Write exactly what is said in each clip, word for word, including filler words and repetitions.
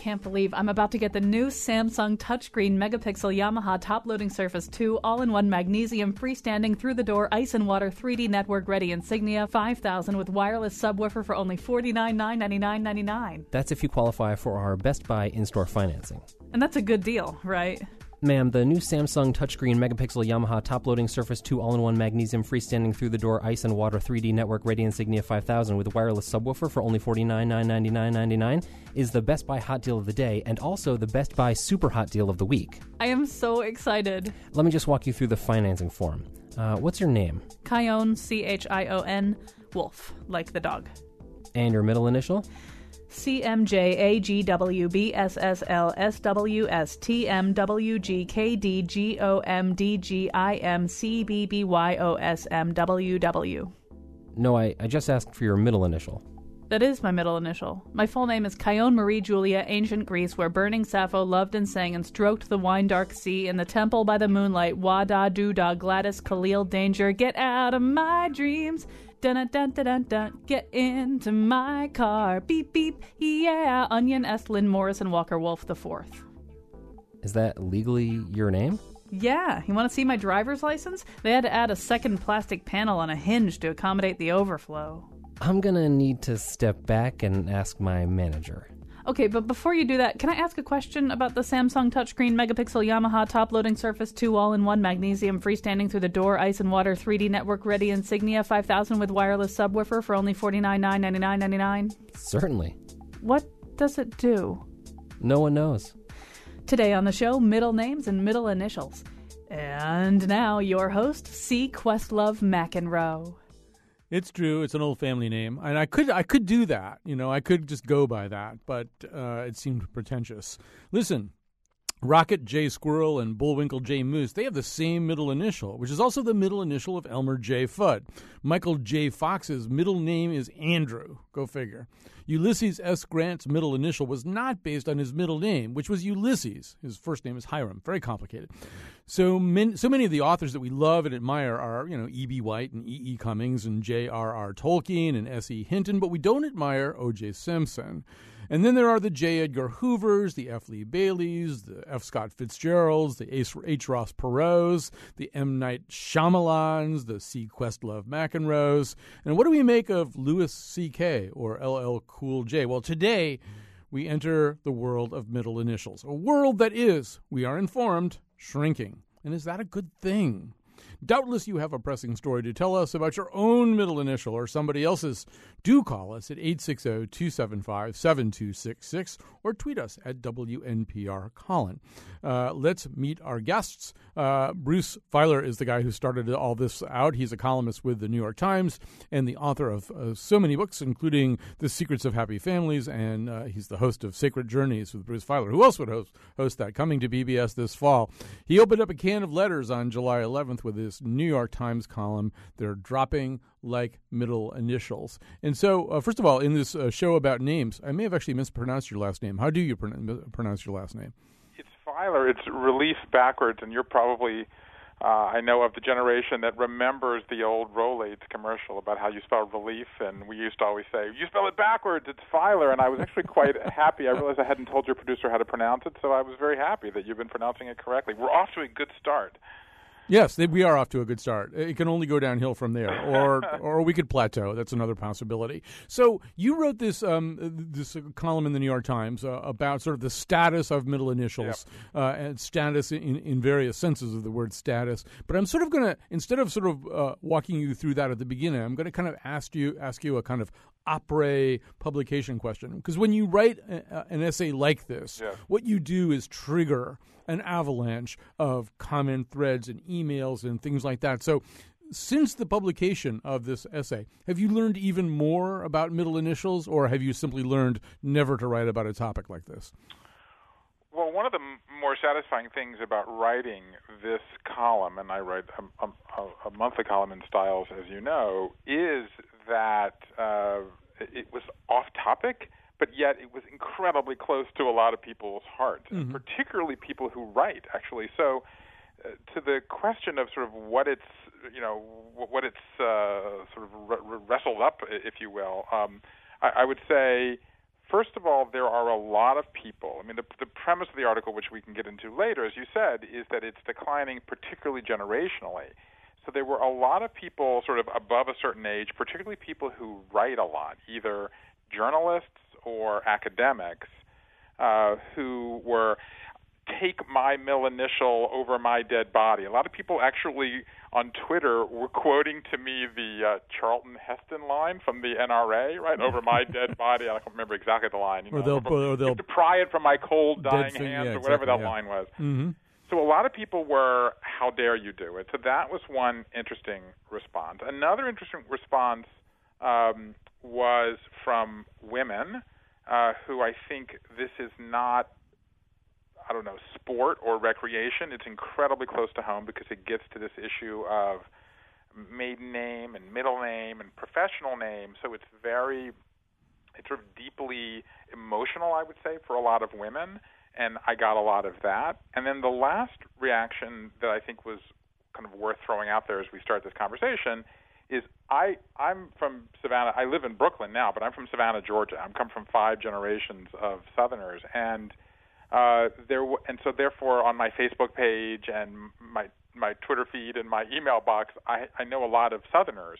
can't believe I'm about to get the new Samsung touchscreen megapixel Yamaha top-loading Surface two all-in-one magnesium freestanding through-the-door ice and water three D network-ready Insignia five thousand with wireless subwoofer for only forty-nine thousand nine hundred ninety-nine dollars and ninety-nine cents. That's if you qualify for our Best Buy in-store financing. And that's a good deal, right? Ma'am, the new Samsung touchscreen megapixel Yamaha top-loading Surface two all-in-one magnesium freestanding through-the-door ice and water three D network-ready Insignia five thousand with wireless subwoofer for only forty-nine thousand nine hundred ninety-nine dollars and ninety-nine cents is the Best Buy hot deal of the day and also the Best Buy super hot deal of the week. I am so excited. Let me just walk you through the financing form. Uh, what's your name? Chion, C H I O N, Wolf, like the dog. And your middle initial? C M J A G W B S S L S W S T M W G K D G O M D G I M C B B Y O S M W W. No, I, I just asked for your middle initial. That is my middle initial. My full name is Chion Marie Julia, ancient Greece, where burning Sappho loved and sang and stroked the wine-dark sea in the temple by the moonlight. Wada-doo-da, Gladys, Khalil, danger, get out of my dreams. Dun-dun-dun-dun-dun, get into my car. Beep, beep, yeah. Onion, Estlin, Morrison, Walker, Wolf the Fourth. Is that legally your name? Yeah. You want to see my driver's license? They had to add a second plastic panel on a hinge to accommodate the overflow. I'm gonna need to step back and ask my manager. Okay, but before you do that, can I ask a question about the Samsung touchscreen megapixel Yamaha top-loading Surface two all-in-one magnesium freestanding through the door ice and water three D network-ready Insignia five thousand with wireless subwoofer for only forty-nine thousand nine hundred ninety-nine dollars and ninety-nine cents? Certainly. What does it do? No one knows. Today on the show, middle names and middle initials. And now, your host, C. Questlove McEnroe. It's true. It's an old family name, and I could I could do that. You know, I could just go by that, but uh, it seemed pretentious. Listen, Rocket J. Squirrel and Bullwinkle J. Moose, they have the same middle initial, which is also the middle initial of Elmer J. Fudd. Michael J. Fox's middle name is Andrew. Go figure. Ulysses S. Grant's middle initial was not based on his middle name, which was Ulysses. His first name is Hiram. Very complicated. So, min- so many of the authors that we love and admire are, you know, E B. White and E E. Cummings and J R R. Tolkien and S E. Hinton, but we don't admire O J. Simpson. And then there are the J. Edgar Hoovers, the F. Lee Baileys, the F. Scott Fitzgeralds, the H. Ross Perot's, the M. Night Shyamalans, the C. Questlove McEnroes. And what do we make of Louis C K or L L Cool J? Well, today we enter the world of middle initials, a world that is, we are informed, shrinking. And is that a good thing? Doubtless you have a pressing story to tell us about your own middle initial or somebody else's. Do call us at eight six zero, two seven five, seven two six six or tweet us at W N P R Colin. Uh, let's meet our guests. Uh, Bruce Feiler is the guy who started all this out. He's a columnist with the New York Times and the author of uh, so many books, including The Secrets of Happy Families, and uh, he's the host of Sacred Journeys with Bruce Feiler. Who else would host, host that? Coming to B B S this fall. He opened up a can of letters on July eleventh with his New York Times column. They're dropping like middle initials. And so, uh, first of all, in this uh, show about names, I may have actually mispronounced your last name. How do you pron- pronounce your last name? It's Feiler. It's relief backwards, and you're probably, uh, I know, of the generation that remembers the old Rolaids commercial about how you spell relief, and we used to always say, you spell it backwards, it's Feiler, and I was actually quite happy. I realized I hadn't told your producer how to pronounce it, so I was very happy that you've been pronouncing it correctly. We're off to a good start. Yes, they, we are off to a good start. It can only go downhill from there, or or we could plateau. That's another possibility. So you wrote this um, this column in the New York Times uh, about sort of the status of middle initials, yep. uh, and status in, in various senses of the word status. But I'm sort of going to, instead of sort of uh, walking you through that at the beginning, I'm going to kind of ask you ask you a kind of après publication question. Because when you write a, an essay like this, yeah. what you do is trigger an avalanche of comment threads and emails and things like that. So since the publication of this essay, have you learned even more about middle initials, or have you simply learned never to write about a topic like this? Well, one of the m- more satisfying things about writing this column, and I write a, a, a monthly column in Styles, as you know, is that uh, it was off topic, but yet it was incredibly close to a lot of people's hearts, mm-hmm. particularly people who write, actually. So uh, to the question of sort of what it's, you know, what it's uh, sort of re- wrestled up, if you will, um, I, I would say First of all, there are a lot of people. I mean, the, the premise of the article, which we can get into later, as you said, is that it's declining particularly generationally. So there were a lot of people sort of above a certain age, particularly people who write a lot, either journalists or academics, uh, who were take my middle initial over my dead body. A lot of people actually on Twitter were quoting to me the uh, Charlton Heston line from the N R A, right, over my dead body. I don't remember exactly the line. You know, or they'll, over, or they'll to pry it from my cold, dying thing, hands, yeah, or whatever exactly, that yeah. line was. Mm-hmm. So a lot of people were, how dare you do it? So that was one interesting response. Another interesting response um, was from women uh, who I think this is not, I don't know, sport or recreation. It's incredibly close to home because it gets to this issue of maiden name and middle name and professional name. So it's very, it's sort of deeply emotional, I would say, for a lot of women. And I got a lot of that. And then the last reaction that I think was kind of worth throwing out there as we start this conversation is I, I'm from Savannah. I live in Brooklyn now, but I'm from Savannah, Georgia. I'm come from five generations of Southerners. And uh, there, w- and so therefore on my Facebook page and my my Twitter feed and my email box, I, I know a lot of Southerners.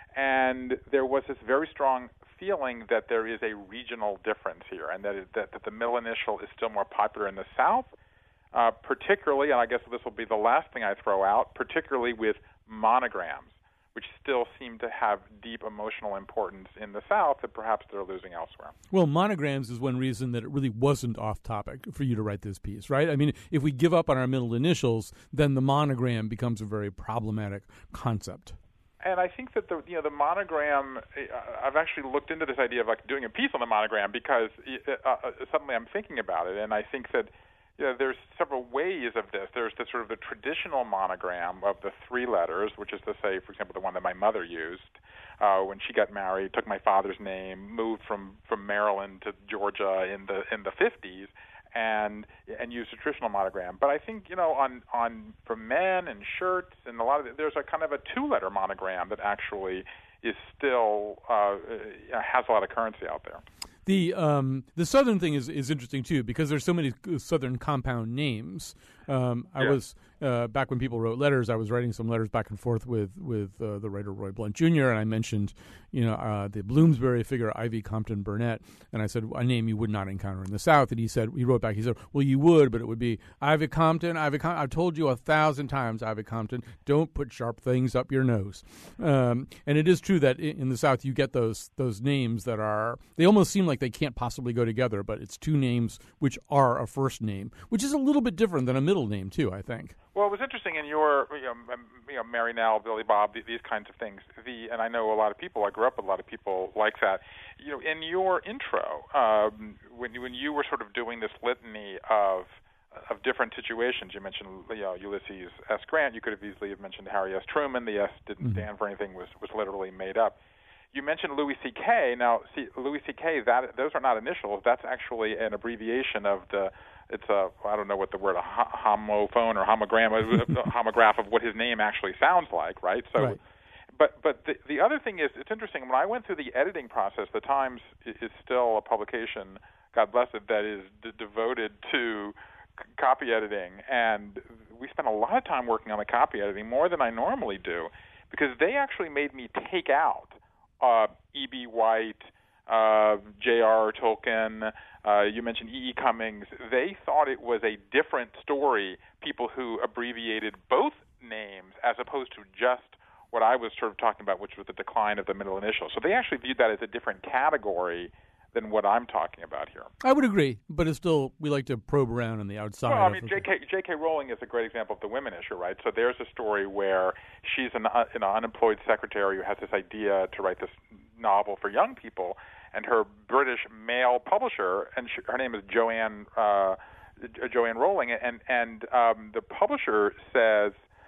And there was this very strong feeling that there is a regional difference here, and that, it, that that the middle initial is still more popular in the South, uh, particularly, and I guess this will be the last thing I throw out, particularly with monograms, which still seem to have deep emotional importance in the South that perhaps they're losing elsewhere. Well, monograms is one reason that it really wasn't off topic for you to write this piece, right? I mean, if we give up on our middle initials, then the monogram becomes a very problematic concept. And I think that the you know the monogram, I've actually looked into this idea of like doing a piece on the monogram because uh, suddenly I'm thinking about it, and I think that you know, there's several ways of this. There's the sort of the traditional monogram of the three letters, which is to say, for example, the one that my mother used uh, when she got married, took my father's name, moved from, from Maryland to Georgia in the in the fifties. And and use a traditional monogram, but I think you know on on for men and shirts and a lot of it, there's a kind of a two-letter monogram that actually is still uh, has a lot of currency out there. The um, the Southern thing is, is interesting too because there's so many Southern compound names. Um, I yeah. was uh, back when people wrote letters. I was writing some letters back and forth with with uh, the writer Roy Blunt Junior and I mentioned, you know, uh, the Bloomsbury figure Ivy Compton Burnett, and I said a name you would not encounter in the South. And he said he wrote back. He said, "Well, you would, but it would be Ivy Compton. Ivy Compton. I've told you a thousand times, Ivy Compton. Don't put sharp things up your nose." Um, and it is true that in the South you get those those names that are they almost seem like they can't possibly go together, but it's two names which are a first name, which is a little bit different than a middle name too, I think. Well, it was interesting in your, you know, you know, Mary Nell, Billy Bob, these kinds of things. The and I know a lot of people. I grew up with a lot of people like that. You know, in your intro, um, when you, when you were sort of doing this litany of of different situations, you mentioned you know, Ulysses S. Grant. You could have easily have mentioned Harry S. Truman. The S didn't mm-hmm. stand for anything. was was literally made up. You mentioned Louis C K. Now, see, Louis C K. That those are not initials. That's actually an abbreviation of the. It's a I don't know what the word a homophone or homogram a homograph of what his name actually sounds like, right? So, right. but but the the other thing is it's interesting. When I went through the editing process, the Times is still a publication, God bless it, that is d- devoted to c- copy editing, and we spent a lot of time working on the copy editing, more than I normally do, because they actually made me take out uh, E B. White, uh, J R. Tolkien. Uh, you mentioned E E. Cummings. They thought it was a different story, people who abbreviated both names as opposed to just what I was sort of talking about, which was the decline of the middle initial. So they actually viewed that as a different category than what I'm talking about here. I would agree, but it's still, we like to probe around on the outside. Well, I mean, J K J K. Rowling is a great example of the women issue, right? So there's a story where she's an, uh, an unemployed secretary who has this idea to write this novel for young people, and her British male publisher, and she, her name is Joanne uh, Joanne Rowling, and and um, the publisher says,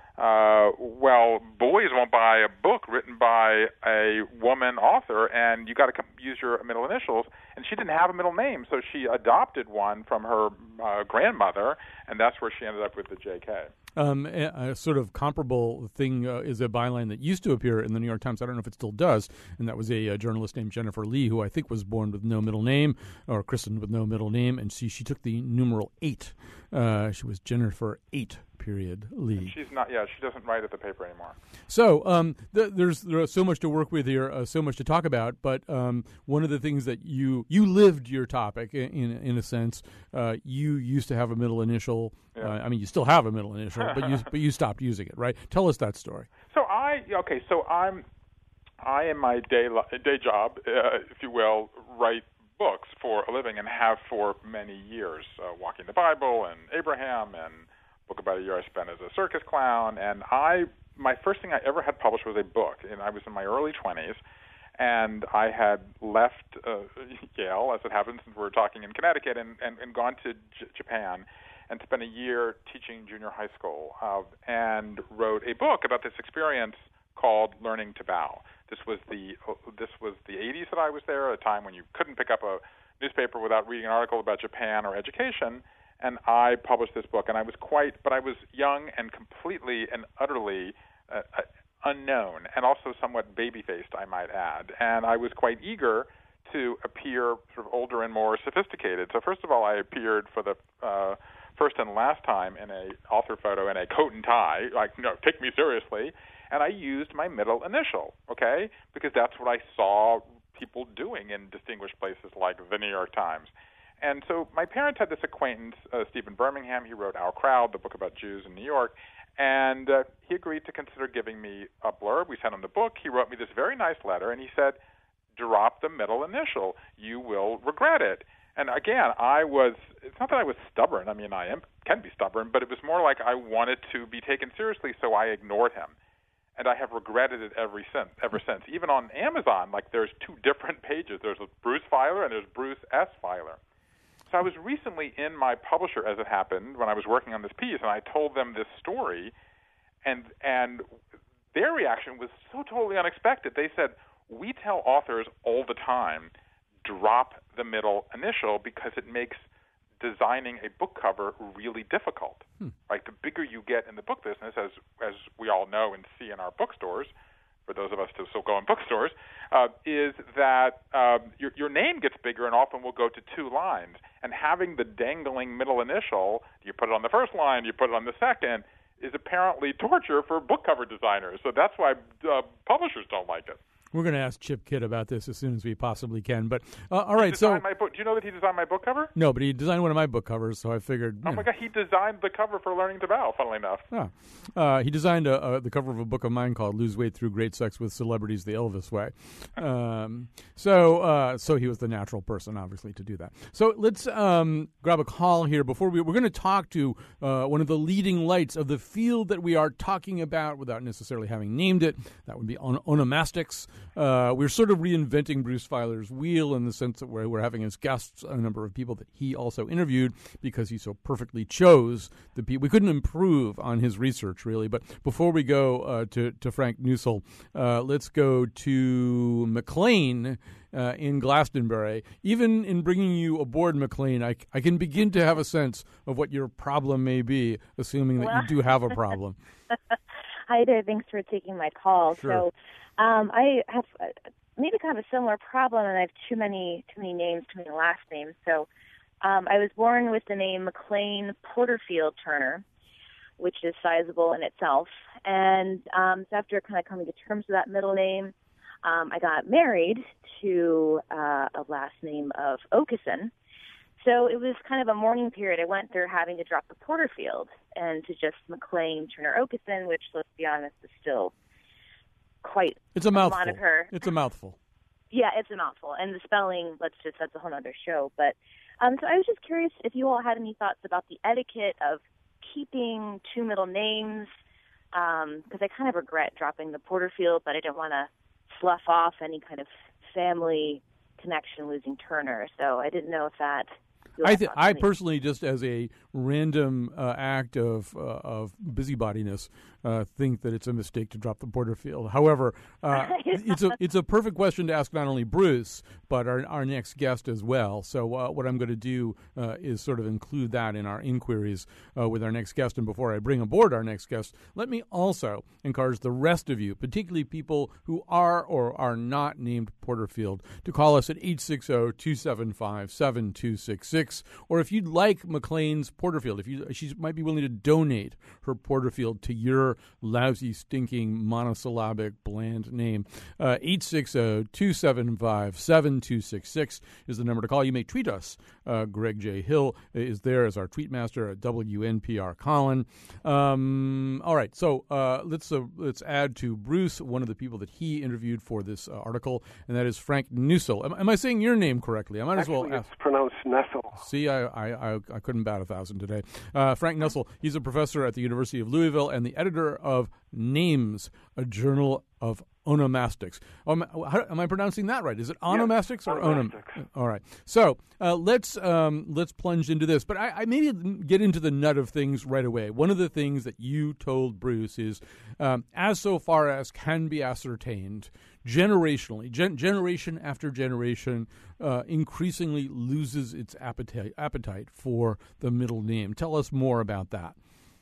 uh, well, boys won't buy a book written by a woman author, and you got to use your middle initials. And she didn't have a middle name, so she adopted one from her uh, grandmother, and that's where she ended up with the J K. Um, a, a sort of comparable thing uh, is a byline that used to appear in the New York Times. I don't know if it still does, and that was a, a journalist named Jennifer Lee, who I think was born with no middle name or christened with no middle name, and she she took the numeral eight. Uh, she was Jennifer Eight. Period Lee. She's not. Yeah, she doesn't write at the paper anymore. So um, th- there's there's so much to work with here, uh, so much to talk about. But um, one of the things that you you lived your topic in in, in a sense. Uh, you used to have a middle initial. Yeah. Uh, I mean, you still have a middle initial, but you but you stopped using it, right? Tell us that story. So I okay. So I'm I in my day li- day job, uh, if you will, write books for a living and have for many years. Uh, Walking the Bible and Abraham and book about a year I spent as a circus clown, and I my first thing I ever had published was a book, and I was in my early twenties, and I had left uh, Yale, as it happens, since we were talking in Connecticut, and, and, and gone to J- Japan and spent a year teaching junior high school, uh, and wrote a book about this experience called Learning to Bow. This was the this was the eighties that I was there, a time when you couldn't pick up a newspaper without reading an article about Japan or education. And I published this book, and I was quite, but I was young and completely and utterly uh, unknown, and also somewhat baby-faced, I might add. And I was quite eager to appear sort of older and more sophisticated. So first of all, I appeared for the uh, first and last time in a author photo in a coat and tie, like, no, take me seriously. And I used my middle initial, okay, because that's what I saw people doing in distinguished places like the New York Times. And so my parents had this acquaintance, uh, Stephen Birmingham. He wrote Our Crowd, the book about Jews in New York, and uh, he agreed to consider giving me a blurb. We sent him the book. He wrote me this very nice letter, and he said, drop the middle initial. You will regret it. And again, I was, it's not that I was stubborn. I mean, I am can be stubborn, but it was more like I wanted to be taken seriously, so I ignored him. And I have regretted it ever since. Ever since, even on Amazon, like there's two different pages. There's Bruce Feiler and there's Bruce S. Feiler. So I was recently in my publisher, as it happened, when I was working on this piece, and I told them this story, and and their reaction was so totally unexpected. They said, we tell authors all the time, drop the middle initial because it makes designing a book cover really difficult. Hmm. Right? The bigger you get in the book business, as as we all know and see in our bookstores, for those of us who still go in bookstores, uh, is that um, your, your name gets bigger and often will go to two lines. And having the dangling middle initial, you put it on the first line, you put it on the second, is apparently torture for book cover designers. So that's why uh, publishers don't like it. We're going to ask Chip Kidd about this as soon as we possibly can. But uh, all right, so my book, do you know that he designed my book cover? No, but he designed one of my book covers, so I figured. Oh my know. God, he designed the cover for Learning to Bow. Funnily enough, oh. uh, he designed a, a, the cover of a book of mine called "Lose Weight Through Great Sex with Celebrities the Elvis Way." um, so, uh, so he was the natural person, obviously, to do that. So let's um, grab a call here before we. We're going to talk to uh, one of the leading lights of the field that we are talking about, without necessarily having named it. That would be on- onomastics. Uh, we're sort of reinventing Bruce Feiler's wheel in the sense that we're, we're having as guests a number of people that he also interviewed because he so perfectly chose the people. We couldn't improve on his research, really. But before we go uh, to, to Frank Nusselt, uh, let's go to McLean uh, in Glastonbury. Even in bringing you aboard, McLean, I, I can begin to have a sense of what your problem may be, assuming that well, you do have a problem. Hi there. Thanks for taking my call. Sure. So um, I have uh, maybe kind of a similar problem, and I have too many too many names, too many last names. So um, I was born with the name McLean Porterfield Turner, which is sizable in itself. And um, so after kind of coming to terms with that middle name, um, I got married to uh, a last name of Okeson. So it was kind of a mourning period. I went through having to drop the Porterfield and to just McLean Turner Okeson, which, let's be honest, is still quite it's a mouthful. moniker. It's a mouthful. Yeah, it's a mouthful. And the spelling, let's just, that's a whole other show. But um, so I was just curious if you all had any thoughts about the etiquette of keeping two middle names, because um, I kind of regret dropping the Porterfield, but I didn't want to slough off any kind of family connection losing Turner. So I didn't know if that... I th- I personally, just as a random uh, act of uh, of busybodiness, uh, think that it's a mistake to drop the Porterfield. However, uh, it's a it's a perfect question to ask not only Bruce but our our next guest as well. So uh, what I'm going to do uh, is sort of include that in our inquiries uh, with our next guest. And before I bring aboard our next guest, let me also encourage the rest of you, particularly people who are or are not named Porterfield, to call us at eight six zero, two seven five, seven two six six. Or if you'd like McLean's Porterfield, if you she might be willing to donate her Porterfield to your lousy, stinking, monosyllabic, bland name, uh, eight six zero, two seven five, seven two six six is the number to call. You may tweet us. Uh, Greg J. Hill is there as our tweet master at W N P R Colin. Um, all right, so uh, let's uh, let's add to Bruce one of the people that he interviewed for this uh, article, and that is Frank Nussel. Am, am I saying your name correctly? I might Actually, as well ask. It's pronounced Nessel. See, I, I, I, I couldn't bat a thousand today. Uh, Frank Nussel, he's a professor at the University of Louisville and the editor of Names, a journal of onomastics. Um, how, am I pronouncing that right? Is it onomastics yes, or onomastics. onom? All right. So uh, let's um, let's plunge into this. But I, I maybe get into the nut of things right away. One of the things that you told Bruce is, um, as so far as can be ascertained, generationally, gen- generation after generation, uh, increasingly loses its appetite appetite for the middle name. Tell us more about that.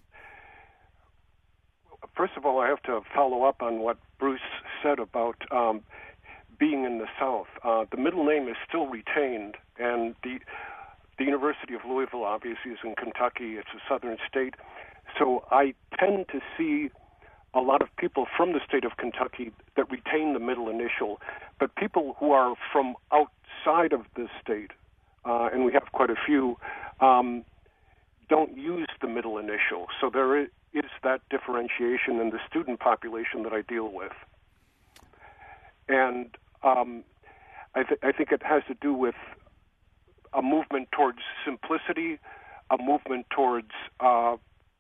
First of all, I have to follow up on what Bruce said about um, being in the South. Uh, the middle name is still retained, and the the University of Louisville obviously is in Kentucky. It's a southern state. So I tend to see a lot of people from the state of Kentucky that retain the middle initial, but people who are from outside of the state, uh, and we have quite a few, um, don't use the middle initial. So there is is that differentiation in the student population that I deal with. And um, I, th- I think it has to do with a movement towards simplicity, a movement towards uh,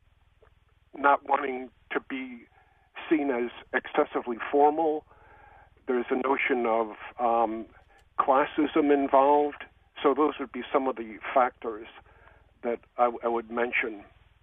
not wanting to be seen as excessively formal. There's a notion of um, classism involved. So those would be some of the factors that I, I would mention.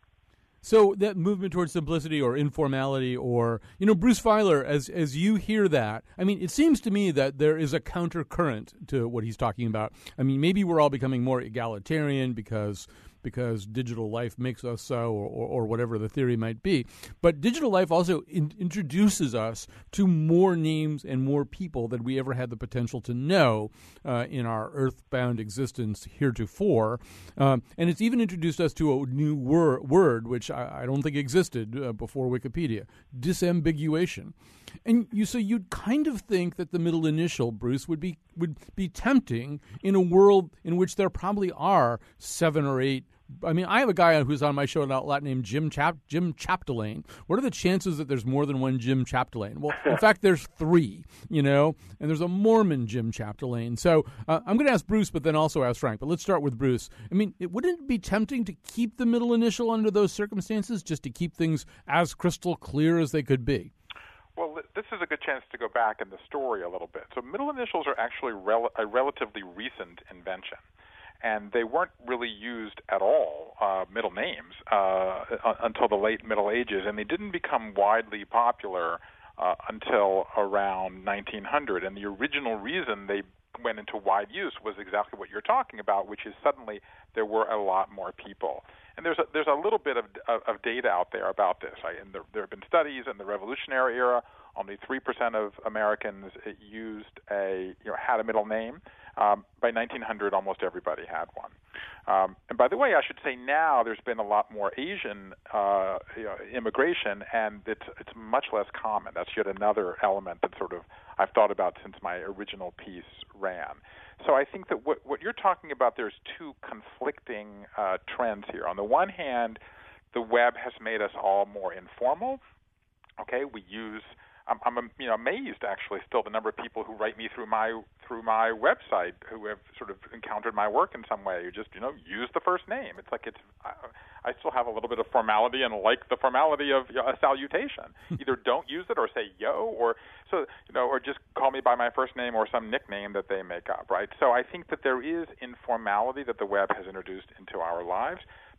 So that movement towards simplicity or informality or, you know, Bruce Feiler, as as you hear that, I mean, it seems to me that there is a counter current to what he's talking about. I mean, maybe we're all becoming more egalitarian because because digital life makes us so, or, or, or whatever the theory might be. But digital life also in, introduces us to more names and more people than we ever had the potential to know uh, in our earthbound existence heretofore. Um, and it's even introduced us to a new wor- word, which I, I don't think existed uh, before Wikipedia, disambiguation. And you so you'd kind of think that the middle initial, Bruce, would be would be tempting in a world in which there probably are seven or eight. I mean, I have a guy who's on my show a lot named Jim Chap Jim Chapdelaine. What are the chances that there's more than one Jim Chapdelaine? Well, in fact, there's three, you know, and there's a Mormon Jim Chapdelaine. So uh, I'm going to ask Bruce, but then also ask Frank. But let's start with Bruce. I mean, it, wouldn't it be tempting to keep the middle initial under those circumstances, just to keep things as crystal clear as they could be? Well, this is a good chance to go back in the story a little bit. So middle initials are actually rel- a relatively recent invention, and they weren't really used at all, uh, middle names, uh, until the late Middle Ages, and they didn't become widely popular uh, until around nineteen hundred. And the original reason they went into wide use was exactly what you're talking about, which is suddenly there were a lot more people. And there's a, there's a little bit of, of, of data out there about this. Right? And there, there have been studies in the Revolutionary era. Only three percent of Americans used a you know had a middle name. Um, by nineteen hundred, almost everybody had one. Um, and by the way, I should say now there's been a lot more Asian uh, you know, immigration, and it's it's much less common. That's yet another element that sort of I've thought about since my original piece ran. So I think that what, what you're talking about, there's two conflicting uh, trends here. On the one hand, the web has made us all more informal. Okay, we use. I'm, I'm you know amazed actually still the number of people who write me through my through my website who have sort of encountered my work in some way. You just you know use the first name. It's like it's I, I still have a little bit of formality and like the formality of you know, a salutation. Either don't use it or say yo or so you know or just call me by my first name or some nickname that they make up. Right. So I think that there is informality that the web has introduced into our lives.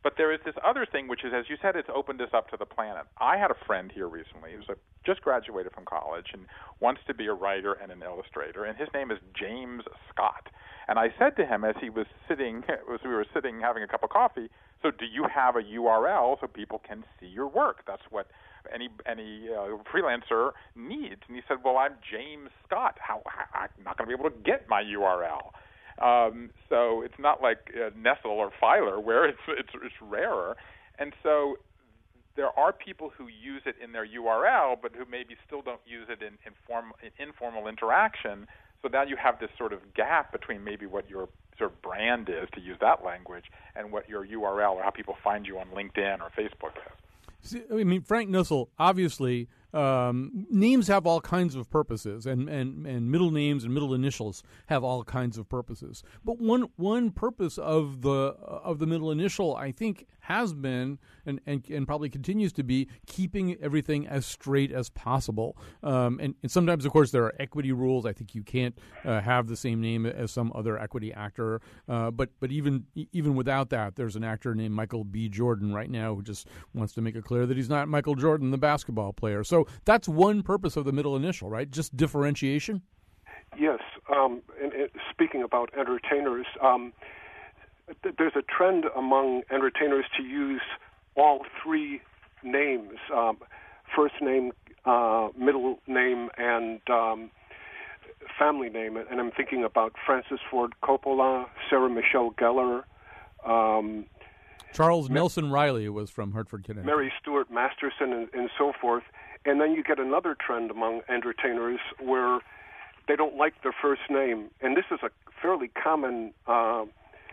But there is this other thing, which is, as you said, it's opened us up to the planet. I had a friend here recently who's a, just graduated from college and wants to be a writer and an illustrator, and his name is James Scott. And I said to him as he was sitting, as we were sitting having a cup of coffee, so do you have a U R L so people can see your work? That's what any any uh, freelancer needs. And he said, well, I'm James Scott. How, how I'm not going to be able to get my U R L. Um, so it's not like uh, Nestle or Filer where it's, it's it's rarer. And so there are people who use it in their U R L, but who maybe still don't use it in, in, form, in informal interaction. So now you have this sort of gap between maybe what your sort of brand is, to use that language, and what your U R L or how people find you on LinkedIn or Facebook is. See, I mean, Frank Nussel, obviously, um, names have all kinds of purposes, and, and, and middle names and middle initials have all kinds of purposes. But one one purpose of the of the middle initial, I think, has been and, and, and probably continues to be keeping everything as straight as possible. Um, and, and sometimes, of course, there are equity rules. I think you can't uh, have the same name as some other equity actor. Uh, but but even even without that, there's an actor named Michael B. Jordan right now who just wants to make it clear that he's not Michael Jordan, the basketball player. So that's one purpose of the middle initial, right? Just differentiation? Yes. Um, and, and speaking about entertainers, um, th- there's a trend among entertainers to use all three names, um, first name, uh, middle name, and um, family name. And I'm thinking about Francis Ford Coppola, Sarah Michelle Gellar, um, Charles Nelson Riley was from Hartford, Connecticut. Mary Stuart Masterson, and, and so forth. And then you get another trend among entertainers where they don't like their first name. And this is a fairly common uh,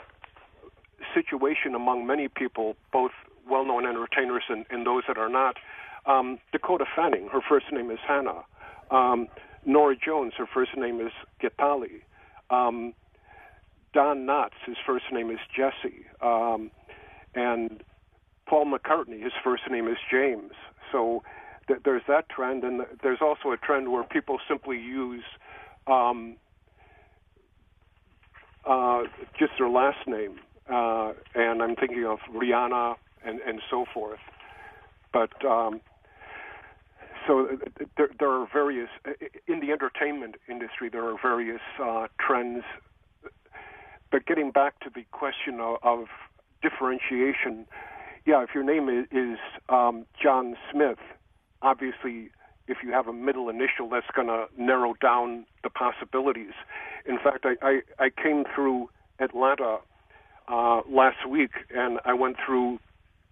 situation among many people, both well-known entertainers and, and those that are not. Um, Dakota Fanning, her first name is Hannah. Um, Nora Jones, her first name is Getali. Um, Don Knotts, his first name is Jesse. Um, and Paul McCartney, his first name is James. So th- there's that trend, and th- there's also a trend where people simply use um, uh, just their last name. Uh, and I'm thinking of Rihanna and, and so forth. But um, so there, there are various, in the entertainment industry, there are various uh, trends. But getting back to the question of, of differentiation, yeah, if your name is, is um, John Smith, obviously if you have a middle initial, that's going to narrow down the possibilities. In fact, I, I, I came through Atlanta uh, last week, and I went through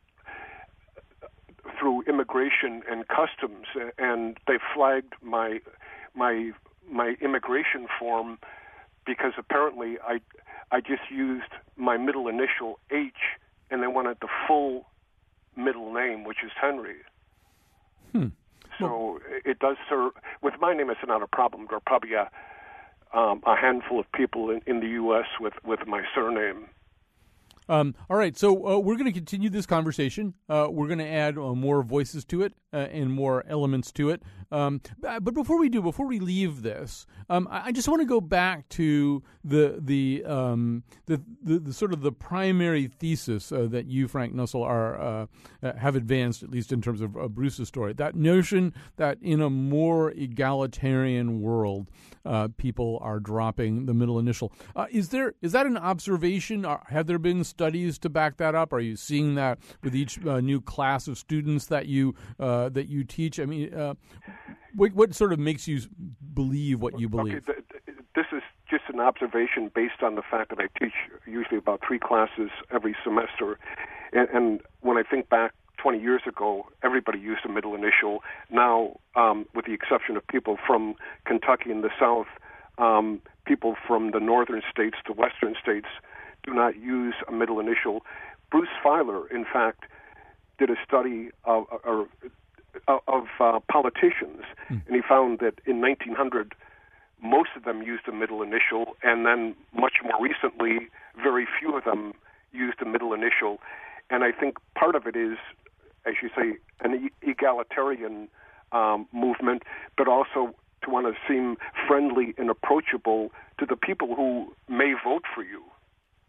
through immigration and customs, and they flagged my my my immigration form because apparently I I just used my middle initial H, and they wanted the full middle name, which is Henry. Hmm. So it does serve. With my name, it's not a problem. There are probably a um, a handful of people in, in the U S with, with my surname. Um, all right, so uh, we're going to continue this conversation. Uh, we're going to add uh, more voices to it uh, and more elements to it. Um, but before we do, before we leave this, um, I just want to go back to the the, um, the, the the sort of the primary thesis uh, that you, Frank Nussel, are uh, have advanced, at least in terms of uh, Bruce's story. That notion that in a more egalitarian world, uh, people are dropping the middle initial. Uh, is there is that an observation? Are, have there been studies to back that up? Are you seeing that with each uh, new class of students that you uh, that you teach? I mean, uh, what, what sort of makes you believe what you believe? Okay, th- th- this is just an observation based on the fact that I teach usually about three classes every semester, and, and when I think back twenty years ago, everybody used a middle initial. Now, um, with the exception of people from Kentucky and the South, um, people from the northern states, the western states, do not use a middle initial. Bruce Feiler, in fact, did a study of, of, of uh, politicians, mm. and he found that in nineteen hundred, most of them used a middle initial, and then much more recently, very few of them used a middle initial. And I think part of it is, as you say, an egalitarian um, movement, but also to want to seem friendly and approachable to the people who may vote for you.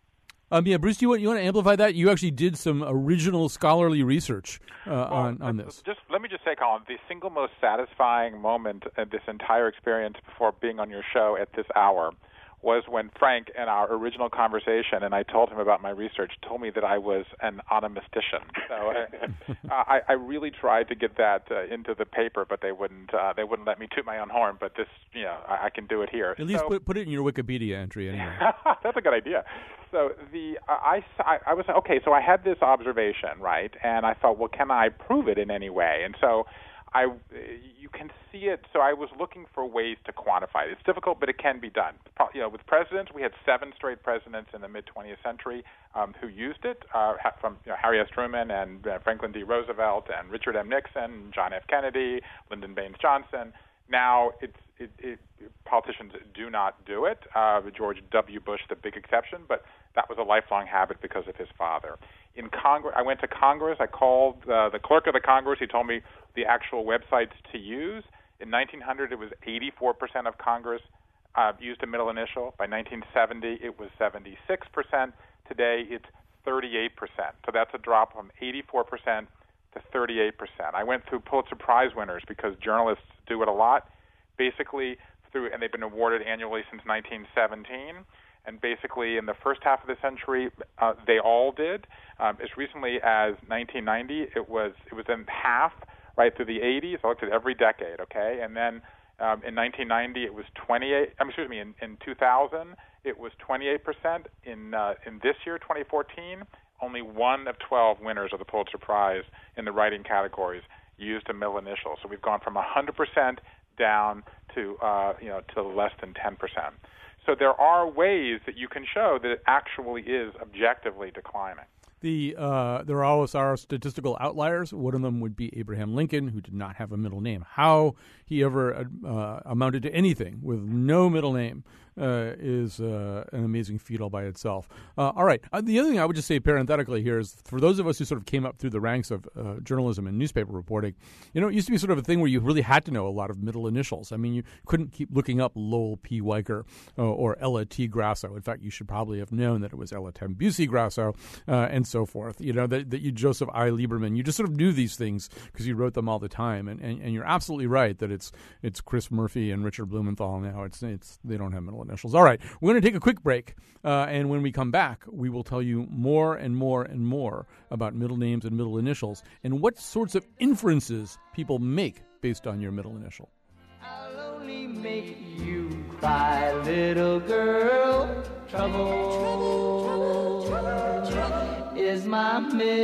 Um, yeah, Bruce, do you want you want to amplify that? You actually did some original scholarly research uh, well, on on this. Just let me just say, Colin, the single most satisfying moment in this entire experience before being on your show at this hour was when Frank, in our original conversation, and I told him about my research, told me that I was an onomastician. So uh, I, I really tried to get that uh, into the paper, but they wouldn't. Uh, they wouldn't let me toot my own horn. But this, you know, I, I can do it here. At least so, put put it in your Wikipedia entry anyway. That's a good idea. So the I, I, I was okay. So I had this observation, right, and I thought, well, can I prove it in any way? And so I, you can see it. So I was looking for ways to quantify it. It's difficult, but it can be done. You know, with presidents, we had seven straight presidents in the mid twentieth century um, who used it, uh, from you know, Harry S. Truman and uh, Franklin D. Roosevelt and Richard M. Nixon, John F. Kennedy, Lyndon Baines Johnson. Now, it's, it, it, politicians do not do it. Uh, George W. Bush, the big exception, but that was a lifelong habit because of his father. In Congress, I went to Congress. I called uh, the clerk of the Congress. He told me the actual websites to use. In nineteen hundred, it was eighty-four percent of Congress uh, used a middle initial. By nineteen seventy, it was seventy-six percent. Today, it's thirty-eight percent. So that's a drop from eighty-four percent to thirty-eight percent. I went through Pulitzer Prize winners because journalists do it a lot. Basically, through and they've been awarded annually since nineteen seventeen. And basically, in the first half of the century, uh, they all did. Um, as recently as nineteen ninety, it was it was in half right through the eighties. I looked at every decade, okay, and then um, in nineteen ninety it was twenty-eight. Um, excuse me, in, in two thousand it was twenty-eight percent. In uh, in this year, twenty fourteen, only one of twelve winners of the Pulitzer Prize in the writing categories used a middle initial. So we've gone from one hundred percent down to uh, you know to less than ten percent. So there are ways that you can show that it actually is objectively declining. The uh, there always are statistical outliers. One of them would be Abraham Lincoln, who did not have a middle name. How he ever uh, amounted to anything with no middle name uh, is uh, an amazing feat all by itself. Uh, all right. Uh, the other thing I would just say parenthetically here is for those of us who sort of came up through the ranks of uh, journalism and newspaper reporting, you know, it used to be sort of a thing where you really had to know a lot of middle initials. I mean, you couldn't keep looking up Lowell P. Weicker uh, or Ella T. Grasso. In fact, you should probably have known that it was Ella Tembusi Grasso uh, and so forth. You know, that, that you Joseph I. Lieberman, you just sort of knew these things because you wrote them all the time. And, and, and you're absolutely right that it's it's Chris Murphy and Richard Blumenthal now. It's it's they don't have middle initials. All right, we're going to take a quick break, uh, and when we come back, we will tell you more and more and more about middle names and middle initials and what sorts of inferences people make based on your middle initial. I'll only make you cry, little girl. Trouble, trouble, trouble, trouble is my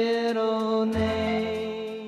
middle name.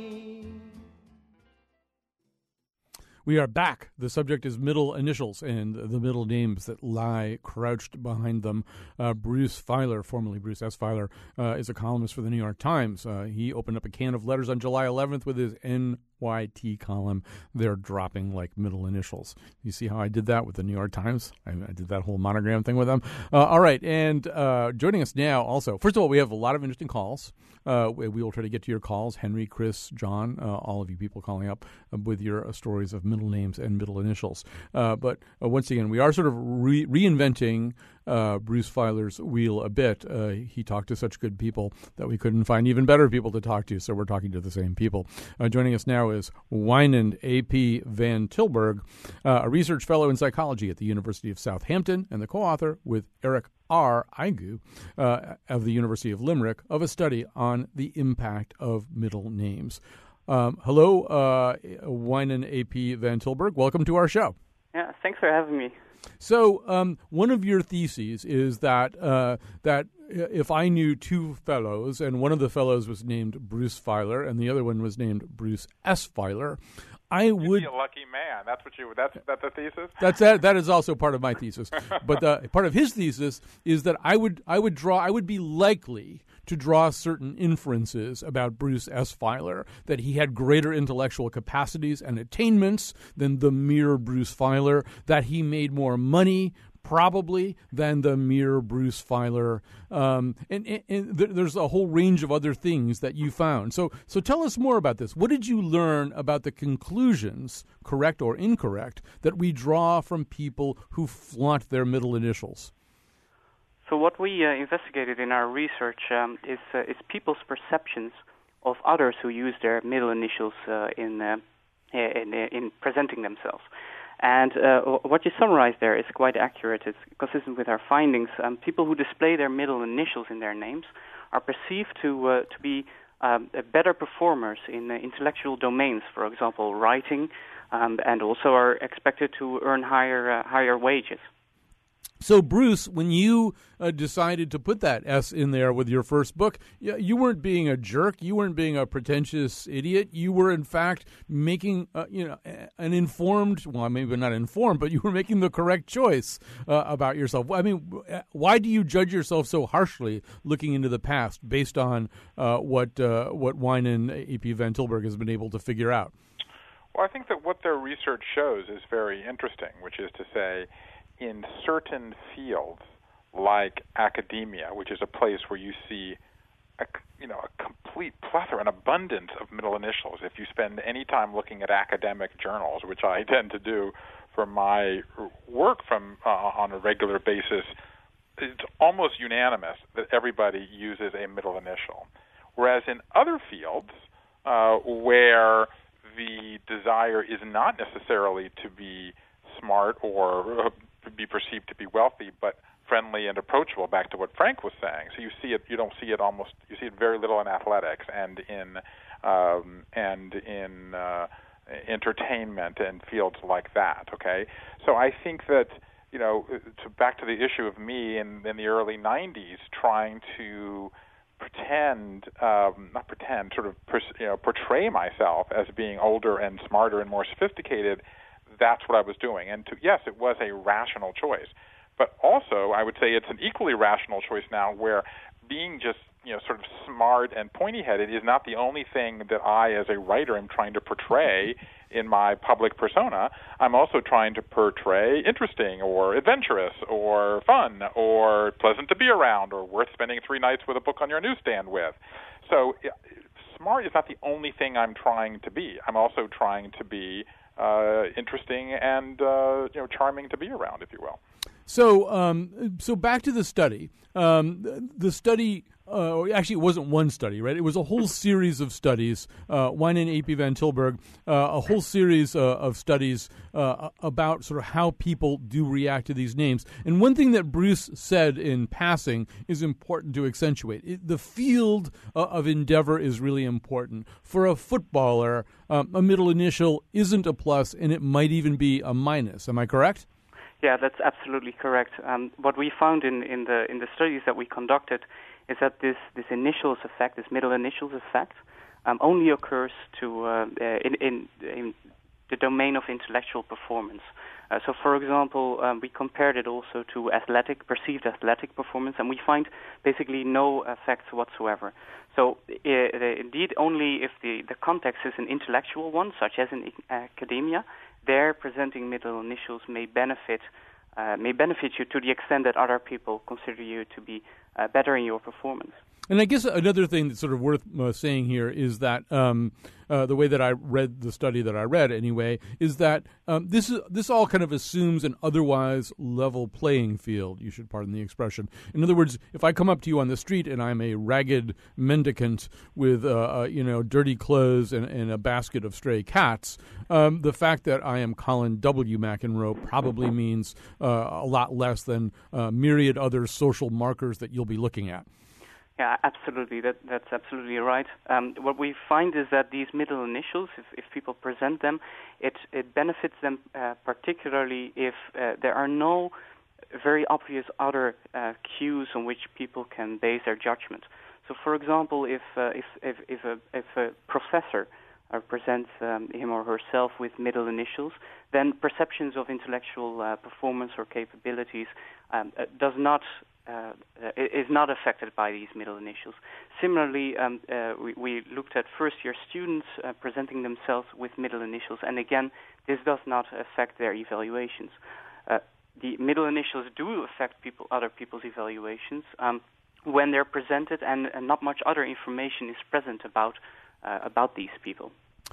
We are back. The subject is middle initials and the middle names that lie crouched behind them. Uh, Bruce Feiler, formerly Bruce S. Feiler, uh, is a columnist for the New York Times. Uh, he opened up a can of letters on July eleventh with his N Y T column. They're dropping like middle initials. You see how I did that with the New York Times? I, I did that whole monogram thing with them. Uh, all right, and uh, joining us now also, first of all, we have a lot of interesting calls. Uh, we, we will try to get to your calls. Henry, Chris, John, uh, all of you people calling up uh, with your uh, stories of middle names and middle initials. Uh, but uh, once again, we are sort of re- reinventing uh, Bruce Feiler's wheel a bit. Uh, he talked to such good people that we couldn't find even better people to talk to, so we're talking to the same people. Uh, joining us now is Wynand A P. Van Tilburg, uh, a research fellow in psychology at the University of Southampton and the co-author with Eric R. Igu uh, of the University of Limerick of a study on the impact of middle names. Um, hello, uh, Wynand A P. Van Tilburg. Welcome to our show. Yeah, thanks for having me. So um, one of your theses is that uh, that if I knew two fellows, and one of the fellows was named Bruce Feiler, and the other one was named Bruce S. Feiler, I You'd would be a lucky man. That's what you. That's that's the thesis. That's that. That is also part of my thesis. But the, part of his thesis is that I would I would draw. I would be likely to draw certain inferences about Bruce S. Feiler, that he had greater intellectual capacities and attainments than the mere Bruce Feiler, that he made more money probably than the mere Bruce Feiler, um, and, and, and th- there's a whole range of other things that you found. So, so tell us more about this. What did you learn about the conclusions, correct or incorrect, that we draw from people who flaunt their middle initials? So what we uh, investigated in our research um, is uh, is people's perceptions of others who use their middle initials uh, in, uh, in in presenting themselves. And uh, what you summarized there is quite accurate. It's consistent with our findings. Um, people who display their middle initials in their names are perceived to uh, to be um, better performers in uh, intellectual domains, for example, writing, um, and also are expected to earn higher uh, higher wages. So, Bruce, when you uh, decided to put that S in there with your first book, you weren't being a jerk. You weren't being a pretentious idiot. You were, in fact, making uh, you know an informed, well, maybe not informed, but you were making the correct choice uh, about yourself. I mean, why do you judge yourself so harshly looking into the past based on uh, what uh, what Winan A P Van Tilburg has been able to figure out? Well, I think that what their research shows is very interesting, which is to say, in certain fields like academia, which is a place where you see a, you know, a complete plethora, an abundance of middle initials. If you spend any time looking at academic journals, which I tend to do for my work from uh, on a regular basis, it's almost unanimous that everybody uses a middle initial. Whereas in other fields uh, where the desire is not necessarily to be smart or uh, be perceived to be wealthy, but friendly and approachable, back to what Frank was saying. So you see it, you don't see it almost, you see it very little in athletics and in um, and in uh, entertainment and fields like that, okay? So I think that, you know, to, back to the issue of me in, in the early nineties trying to pretend, um, not pretend, sort of pers- you know, portray myself as being older and smarter and more sophisticated, that's what I was doing. And to, yes, it was a rational choice. But also, I would say it's an equally rational choice now where being just, you know, sort of smart and pointy-headed is not the only thing that I, as a writer, am trying to portray in my public persona. I'm also trying to portray interesting or adventurous or fun or pleasant to be around or worth spending three nights with a book on your newsstand with. So smart is not the only thing I'm trying to be. I'm also trying to be Uh, interesting and uh, you know, charming to be around, if you will. So, um, so back to the study. Um, the study, uh, actually, it wasn't one study, right? It was a whole series of studies. Uh, Winan A P Van Tilburg, uh, a whole series uh, of studies uh, about sort of how people do react to these names. And one thing that Bruce said in passing is important to accentuate. It, the field uh, of endeavor is really important. For a footballer, um, a middle initial isn't a plus, and it might even be a minus. Am I correct? Yeah, that's absolutely correct. Um, what we found in, in the in the studies that we conducted is that this, this initials effect, this middle initials effect, um, only occurs to uh, in, in in the domain of intellectual performance. Uh, so, for example, um, we compared it also to athletic, perceived athletic performance, and we find basically no effects whatsoever. So, uh, indeed, only if the, the context is an intellectual one, such as in academia, there presenting middle initials may benefit uh, may benefit you to the extent that other people consider you to be uh, better in your performance. And I guess another thing that's sort of worth uh, saying here is that um, uh, the way that I read the study that I read anyway is that um, this is this all kind of assumes an otherwise level playing field. You should pardon the expression. In other words, if I come up to you on the street and I'm a ragged mendicant with uh, uh, you know dirty clothes and, and a basket of stray cats, um, the fact that I am Colin W. McEnroe probably means uh, a lot less than uh, myriad other social markers that you'll be looking at. Yeah, absolutely. That that's absolutely right. Um, what we find is that these middle initials, if, if people present them, it it benefits them uh, particularly if uh, there are no very obvious other uh, cues on which people can base their judgment. So, for example, if uh, if, if if a if a professor uh, presents um, him or herself with middle initials, then perceptions of intellectual uh, performance or capabilities um, uh, does not. Uh, is not affected by these middle initials. Similarly, um, uh, we, we looked at first-year students uh, presenting themselves with middle initials, and again, this does not affect their evaluations. Uh, the middle initials do affect people, other people's evaluations um, when they're presented, and, and not much other information is present about uh, about these people.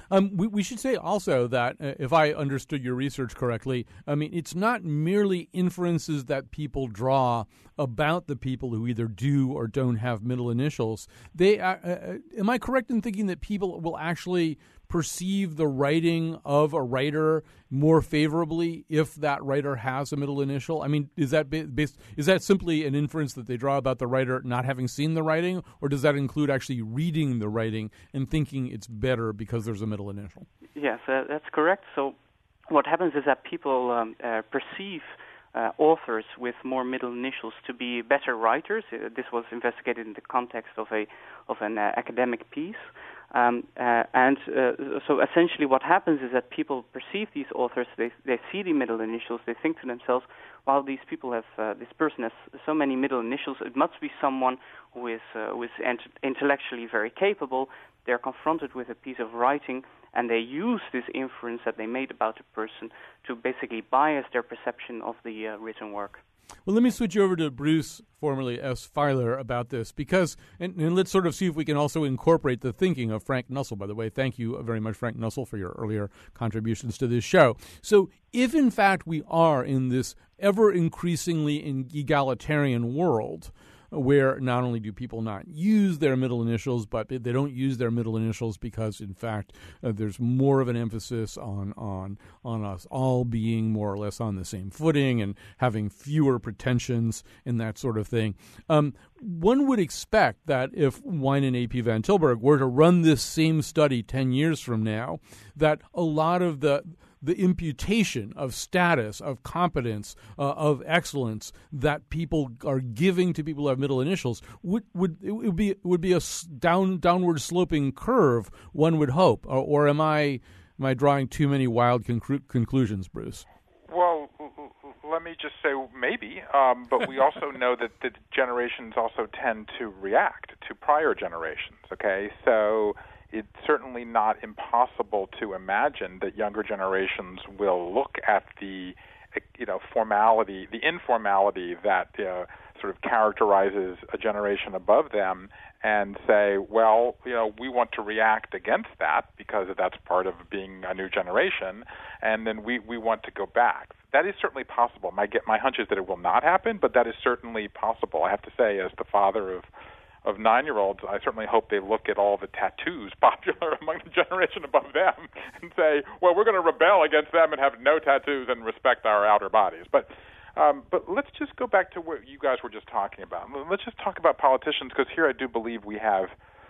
Um, we, we should say also that uh, if I understood your research correctly, I mean, it's not merely inferences that people draw about the people who either do or don't have middle initials. They, uh, uh, am I correct in thinking that people will actually perceive the writing of a writer more favorably if that writer has a middle initial? I mean, is that based, is that simply an inference that they draw about the writer not having seen the writing, or does that include actually reading the writing and thinking it's better because there's a middle initial? Yes, uh, that's correct. So what happens is that people um, uh, perceive uh, authors with more middle initials to be better writers. Uh, this was investigated in the context of a of an uh, academic piece. Um, uh, and uh, so essentially what happens is that people perceive these authors, they they see the middle initials, they think to themselves, well, these people have, uh, this person has so many middle initials, it must be someone who is, uh, who is ent- intellectually very capable. They're confronted with a piece of writing, and they use this inference that they made about a person to basically bias their perception of the uh, written work. Well, let me switch over to Bruce, formerly S. Feiler, about this, because, and, and let's sort of see if we can also incorporate the thinking of Frank Nussel. By the way, thank you very much, Frank Nussel, for your earlier contributions to this show. So if, in fact, we are in this ever-increasingly egalitarian world, where not only do people not use their middle initials, but they don't use their middle initials because, in fact, uh, there's more of an emphasis on on on us all being more or less on the same footing and having fewer pretensions and that sort of thing. Um, one would expect that if Wine and A P Van Tilburg were to run this same study ten years from now, that a lot of the the imputation of status, of competence, uh, of excellence that people are giving to people who have middle initials would would it would be would be a down downward sloping curve, one would hope. Or, or am I am I drawing too many wild conclu- conclusions, Bruce? Well, let me just say maybe, um, but we also know that the generations also tend to react to prior generations. Okay, so it's certainly not impossible to imagine that younger generations will look at the, you know, formality, the informality that uh, sort of characterizes a generation above them, and say, well, you know, we want to react against that because that's part of being a new generation, and then we, we want to go back. That is certainly possible. My get my hunch is that it will not happen, but that is certainly possible. I have to say, as the father of of nine-year-olds, I certainly hope they look at all the tattoos popular among the generation above them and say, well, we're going to rebel against them and have no tattoos and respect our outer bodies. But um, but let's just go back to what you guys were just talking about. Let's just talk about politicians, because here I do believe we have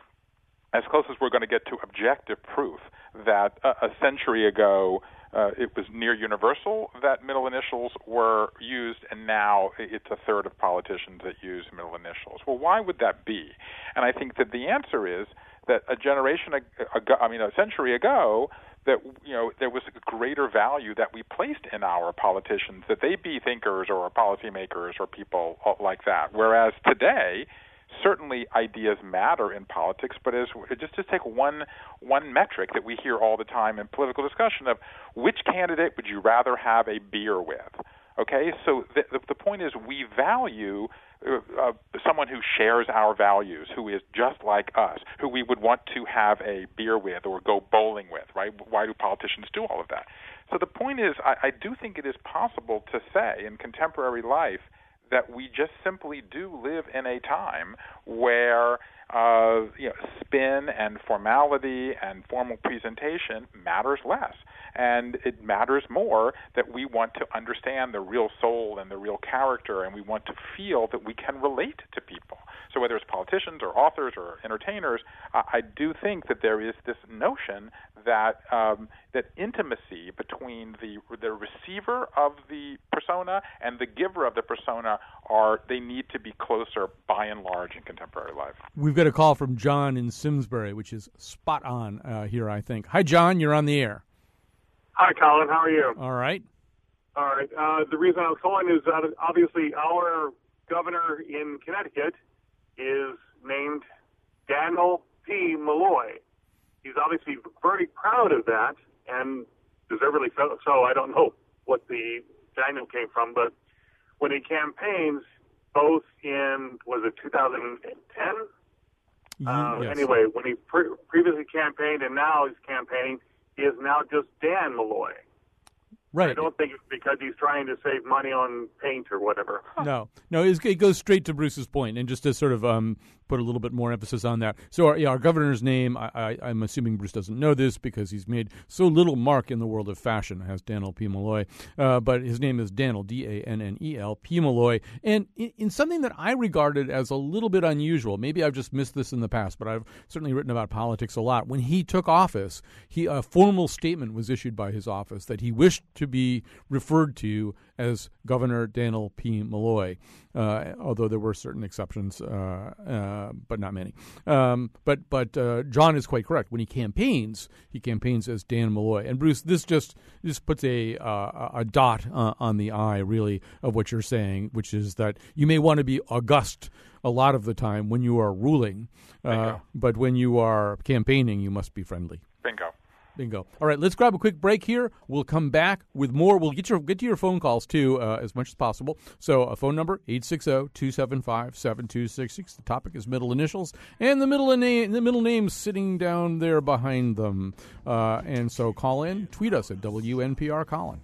as close as we're going to get to objective proof that a, a century ago Uh, it was near universal that middle initials were used, and now it's a third of politicians that use middle initials. Well, why would that be? And I think that the answer is that a generation ago, I mean, a century ago, that, you know, there was a greater value that we placed in our politicians, that they be thinkers or policymakers or people like that. Whereas today, certainly ideas matter in politics, but as just to take one one metric that we hear all the time in political discussion of which candidate would you rather have a beer with? Okay, so the, the, the point is we value uh, uh, someone who shares our values, who is just like us, who we would want to have a beer with or go bowling with, right? Why do politicians do all of that? So the point is, I, I do think it is possible to say in contemporary life that we just simply do live in a time where uh, you know, spin and formality and formal presentation matters less. And it matters more that we want to understand the real soul and the real character, and we want to feel that we can relate to people. So whether it's politicians or authors or entertainers, uh, I do think that there is this notion that um, that intimacy between the the receiver of the persona and the giver of the persona are they need to be closer by and large in contemporary life. We've got a call from John in Simsbury, which is spot on uh, here, I think. Hi, John. You're on the air. Hi, Colin. How are you? All right. All right. Uh, the reason I was calling is that obviously our governor in Connecticut is named Daniel P. Malloy. He's obviously very proud of that, and deservedly so. I don't know what the Daniel came from, but when he campaigns, both in, was it two thousand ten Uh, yes. Anyway, when he pre- previously campaigned and now he's campaigning, he is now just Dan Malloy. Right. I don't think it's because he's trying to save money on paint or whatever. No, no, it's, it goes straight to Bruce's point, and just to sort of um, put a little bit more emphasis on that. So, our, yeah, our governor's name, I, I, I'm assuming Bruce doesn't know this because he's made so little mark in the world of fashion, has Dannel P. Malloy, uh, but his name is Dannel, D A N N E L, P. Malloy, and in, in something that I regarded as a little bit unusual, maybe I've just missed this in the past, but I've certainly written about politics a lot. When he took office, he a formal statement was issued by his office that he wished to be referred to as Governor Dannel P. Malloy, uh, although there were certain exceptions, uh, uh, but not many. Um, but but uh, John is quite correct. When he campaigns, he campaigns as Dan Malloy. And Bruce, this just this puts a uh, a dot uh, on the I, really, of what you're saying, which is that you may want to be august a lot of the time when you are ruling, uh, but when you are campaigning, you must be friendly. Bingo. Bingo. All right, let's grab a quick break here. We'll come back with more. We'll get your get to your phone calls, too, uh, as much as possible. So a phone number, eight six zero, two seven five, seven two six six. The topic is middle initials, and the middle name, the middle names sitting down there behind them. Uh, and so call in, tweet us at W N P R Colin.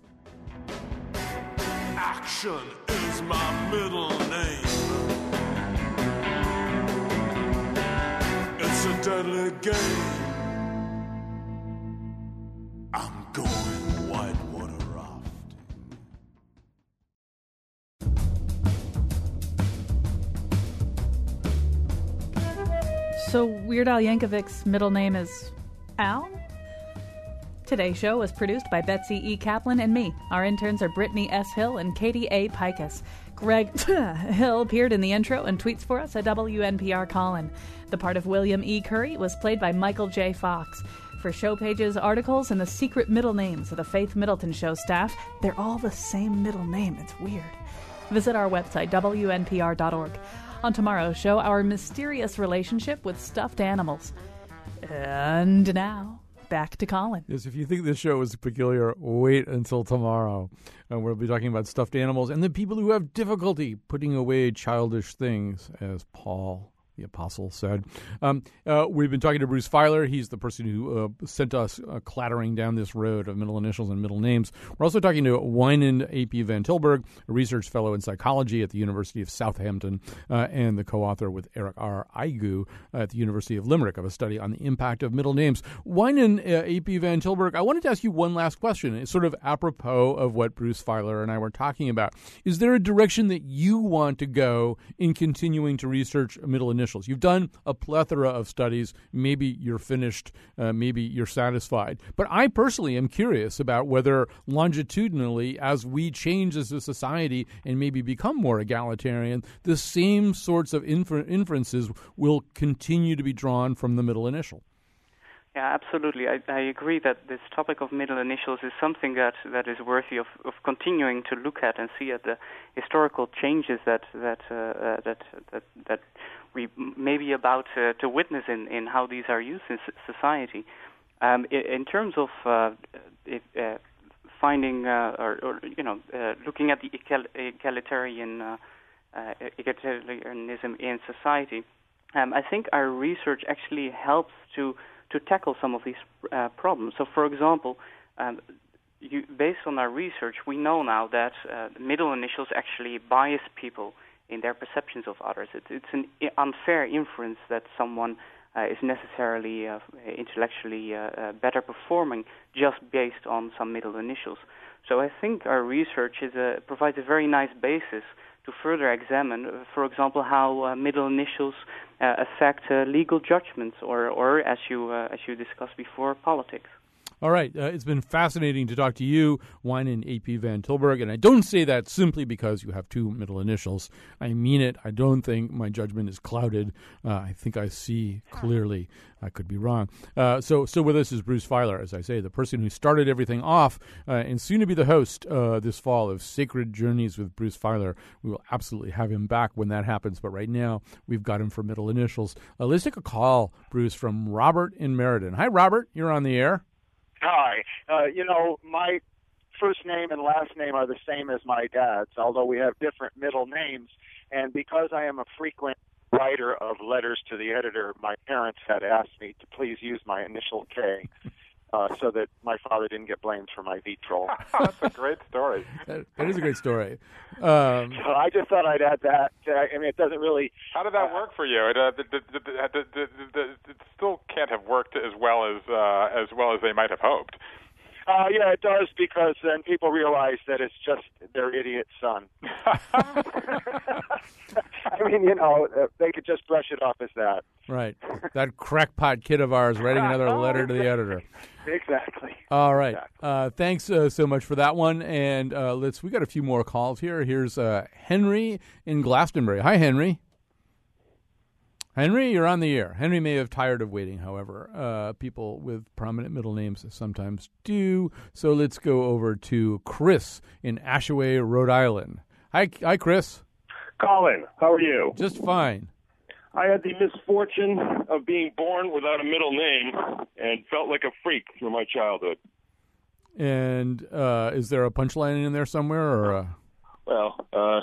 Action is my middle name. It's a deadly game. I'm going whitewater rafting. So Weird Al Yankovic's middle name is Al? Today's show was produced by Betsy E. Kaplan and me. Our interns are Brittany S. Hill and Katie A. Pikus. Greg Hill appeared in the intro and tweets for us at W N P R Colin. The part of William E. Curry was played by Michael J. Fox. For show pages, articles, and the secret middle names of the Faith Middleton Show staff, they're all the same middle name. It's weird. Visit our website, W N P R dot org. On tomorrow's show, our mysterious relationship with stuffed animals. And now, back to Colin. Yes, if you think this show is peculiar, wait until tomorrow. Uh, we'll be talking about stuffed animals and the people who have difficulty putting away childish things, as Paul the Apostle said. Um, uh, we've been talking to Bruce Feiler. He's the person who uh, sent us uh, clattering down this road of middle initials and middle names. We're also talking to Wynand A P Van Tilburg, a research fellow in psychology at the University of Southampton, uh, and the co-author with Eric R. Aigu at the University of Limerick of a study on the impact of middle names. Wynand uh, A P Van Tilburg, I wanted to ask you one last question. It's sort of apropos of what Bruce Feiler and I were talking about. Is there a direction that you want to go in continuing to research middle initials? You've done a plethora of studies. Maybe you're finished. Uh, maybe you're satisfied. But I personally am curious about whether longitudinally, as we change as a society and maybe become more egalitarian, the same sorts of infer- inferences will continue to be drawn from the middle initial. Yeah, absolutely. I, I agree that this topic of middle initials is something that, that is worthy of, of continuing to look at and see at the historical changes that that uh, uh, that that that we may be about uh, to witness in, in how these are used in society. Um, in, in terms of uh, it, uh, finding uh, or, or you know uh, looking at the egalitarian uh, uh, egalitarianism in society, um, I think our research actually helps to. to tackle some of these uh, problems. So, for example, um, you, based on our research, we know now that uh, middle initials actually bias people in their perceptions of others. It, it's an unfair inference that someone uh, is necessarily uh, intellectually uh, uh, better performing just based on some middle initials. So I think our research is a, provides a very nice basis to further examine, uh, for example, how uh, middle initials uh, affect uh, legal judgments, or, or as you uh, as you discussed before, politics. All right. Uh, it's been fascinating to talk to you, Wynand A P Van Tilburg, and I don't say that simply because you have two middle initials. I mean it. I don't think my judgment is clouded. Uh, I think I see clearly. I could be wrong. Uh, so still with us is Bruce Feiler, as I say, the person who started everything off uh, and soon to be the host uh, this fall of Sacred Journeys with Bruce Feiler. We will absolutely have him back when that happens, but right now we've got him for middle initials. Uh, let's take a call, Bruce, from Robert in Meriden. Hi, Robert. You're on the air. Hi. Uh, you know, my first name and last name are the same as my dad's, although we have different middle names. And because I am a frequent writer of letters to the editor, my parents had asked me to please use my initial K. Uh, so that my father didn't get blamed for my vitriol. That's a great story. that, that is a great story. Um, so I just thought I'd add that. I mean, it doesn't really. How did that uh, work for you? It, uh, the, the, the, the, the, the, it still can't have worked as well as uh, as well as they might have hoped. Uh, yeah, it does, because then people realize that it's just their idiot son. I mean, you know, they could just brush it off as that. Right. That crackpot kid of ours writing another letter to the editor. Exactly. All right. Exactly. Uh, thanks uh, so much for that one. And uh, let's. We got a few more calls here. Here's uh, Henry in Glastonbury. Hi, Henry. Henry, you're on the air. Henry may have tired of waiting, however. Uh, people with prominent middle names sometimes do. So let's go over to Chris in Ashaway, Rhode Island. Hi, hi, Chris. Colin, how are you? Just fine. I had the misfortune of being born without a middle name and felt like a freak through my childhood. And uh, is there a punchline in there somewhere? Or a... Well, uh,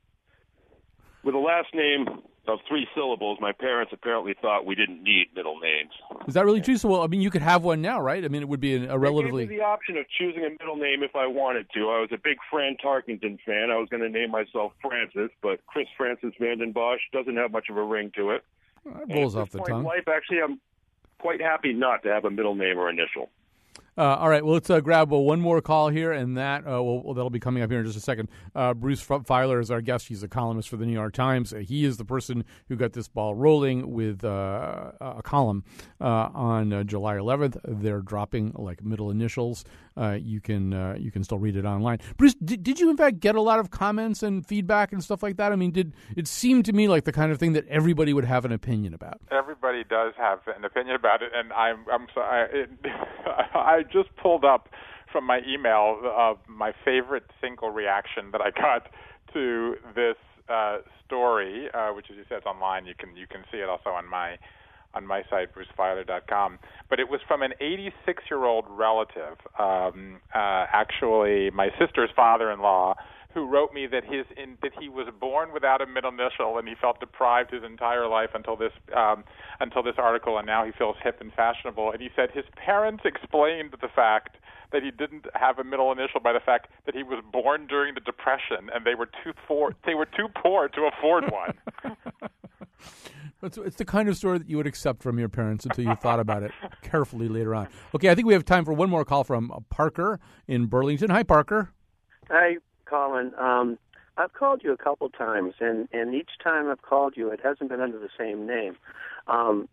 with a last name of three syllables, my parents apparently thought we didn't need middle names. Is that really true? So, well, I mean, you could have one now, right? I mean, it would be a relatively... They gave me the option of choosing a middle name if I wanted to. I was a big Fran Tarkington fan. I was going to name myself Francis, but Chris Francis Vanden Bosch doesn't have much of a ring to it. Well, that rolls off the tongue. In life, actually, I'm quite happy not to have a middle name or initial. Uh, all right, well, let's uh, grab uh, one more call here, and that uh, will, that'll be coming up here in just a second. Uh, Bruce Feiler is our guest. He's a columnist for the New York Times. Uh, he is the person who got this ball rolling with uh, a column uh, on uh, July eleventh. They're dropping like middle initials. Uh, you can uh, you can still read it online. Bruce, did, did you in fact get a lot of comments and feedback and stuff like that? I mean, did it seem to me like the kind of thing that everybody would have an opinion about? Everybody does have an opinion about it, and I'm I'm sorry. It, I just pulled up from my email uh, my favorite single reaction that I got to this uh, story, uh, which, as you said, is online. You can you can see it also on my on my site, bruce feiler dot com. But it was from an eighty-six-year-old relative, um, uh, actually my sister's father-in-law, who wrote me that his in, that he was born without a middle initial and he felt deprived his entire life until this um, until this article, and now he feels hip and fashionable. And he said his parents explained the fact that he didn't have a middle initial by the fact that he was born during the Depression and they were too poor they were too poor to afford one. It's, it's the kind of story that you would accept from your parents until you thought about it carefully later on. Okay, I think we have time for one more call from Parker in Burlington. Hi, Parker. Hi, Colin. Um, I've called you a couple times, and, and each time I've called you, it hasn't been under the same name. Um,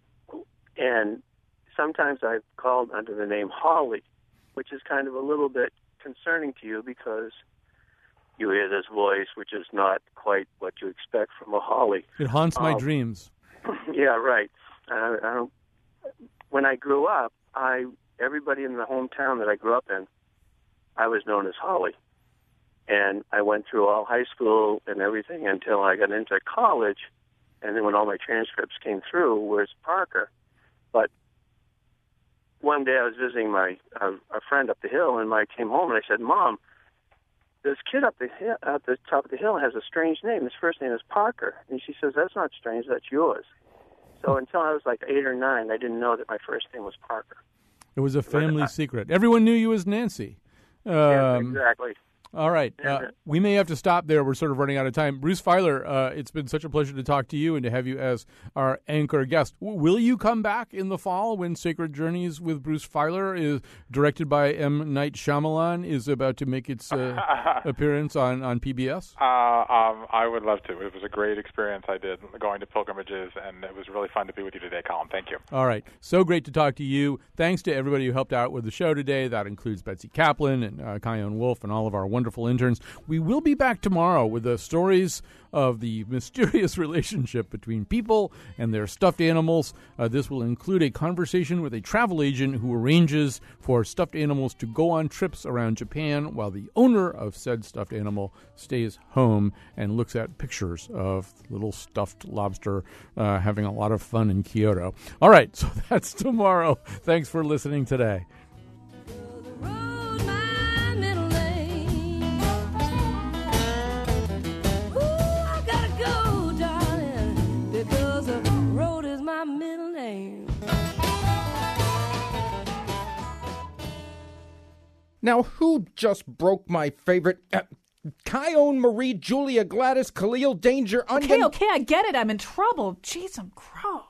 and sometimes I've called under the name Holly, which is kind of a little bit concerning to you because you hear this voice, which is not quite what you expect from a Holly. It haunts my um, dreams. Yeah, right. Uh, I don't, when I grew up, I everybody in the hometown that I grew up in, I was known as Holly. And I went through all high school and everything until I got into college, and then when all my transcripts came through, was Parker. But one day I was visiting my uh, a friend up the hill, and I came home and I said, "Mom, this kid up the hill, at the top of the hill has a strange name. His first name is Parker." And she says, "That's not strange. That's yours." So until I was like eight or nine, I didn't know that my first name was Parker. It was a family secret. Everyone knew you as Nancy. Um, yeah, exactly. All right. Uh, we may have to stop there. We're sort of running out of time. Bruce Feiler, uh, it's been such a pleasure to talk to you and to have you as our anchor guest. W- will you come back in the fall when Sacred Journeys with Bruce Feiler, is directed by M. Night Shyamalan, is about to make its uh, appearance on, on P B S? Uh, um, I would love to. It was a great experience I did going to pilgrimages, and it was really fun to be with you today, Colin. Thank you. All right. So great to talk to you. Thanks to everybody who helped out with the show today. That includes Betsy Kaplan and uh, Kyone Wolf and all of our wonderful wonderful interns. We will be back tomorrow with the stories of the mysterious relationship between people and their stuffed animals. Uh, this will include a conversation with a travel agent who arranges for stuffed animals to go on trips around Japan while the owner of said stuffed animal stays home and looks at pictures of little stuffed lobster uh, having a lot of fun in Kyoto. All right, so that's tomorrow. Thanks for listening today. Now, who just broke my favorite... Uh, Kyone, Marie, Julia, Gladys, Khalil, Danger, Onion... Okay, okay, I get it. I'm in trouble. Jeez, I'm crow.